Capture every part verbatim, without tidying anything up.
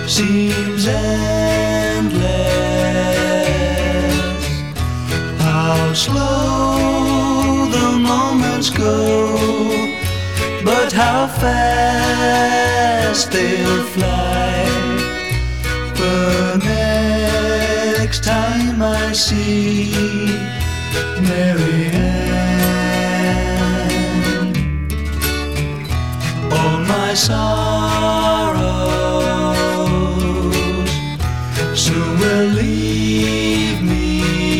seems endless. How slow the moments go, but how fast they'll fly. The next time I see Mary Ann, all my sorrows soon will leave me.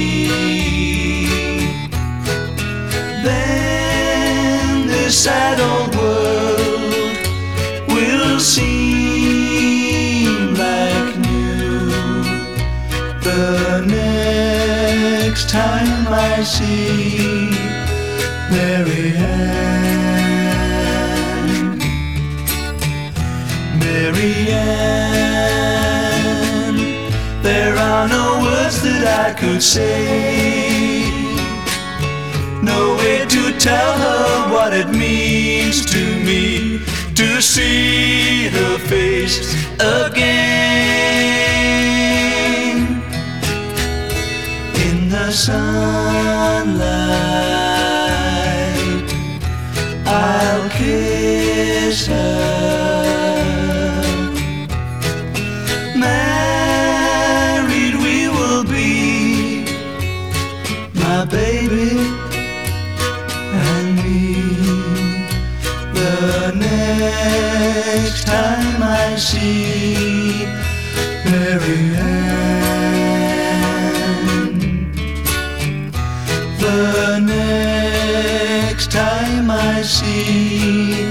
Then this sad old world will seem like new. The next time I see Mary Ann, Mary Ann, there are no words that I could say, no way to tell her what it means to me to see her face again. In the sunlight, I'll kiss her. Married we will be, my baby and me. The next time I see Mary Ann, the next time I see